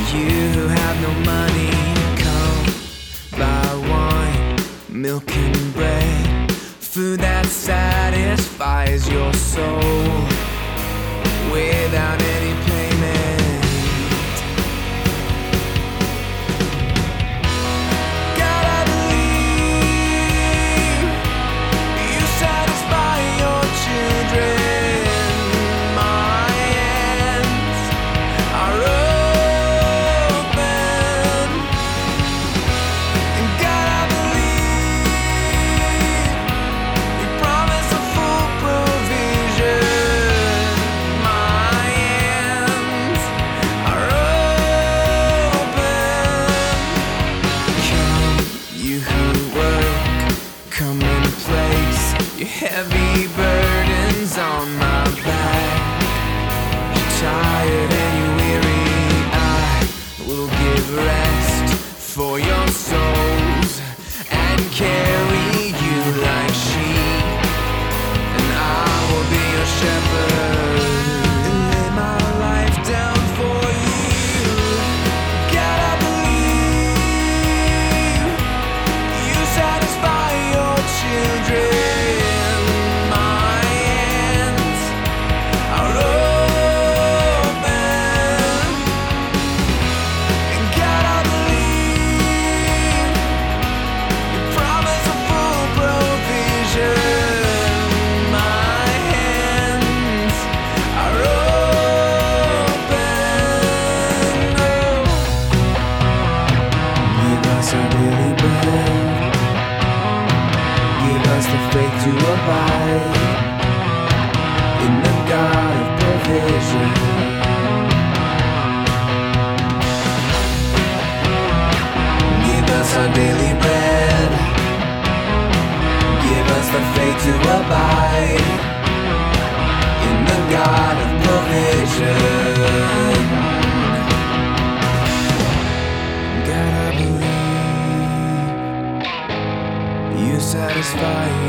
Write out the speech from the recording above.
You who have no money, come buy wine, milk and bread, food that satisfies your soul without any payment. Gotta believe you satisfy your children. My hands are open, and gotta believe you promise a full provision. My hands are open. Come, you who work, come and place your heavy burdens on my back. You're tired and you're weary, I will give rest for your souls and carry you like sheep, and I will be your shepherd and lay my life down for you. Gotta believe you satisfy your children. My hands are open, and gotta believe you promise a full provision. My hands are open. Give us our daily bread. Give us the faith to abide in the God of provision. Give us our daily bread. Give us the faith to abide in the God of provision. Gotta believe you satisfy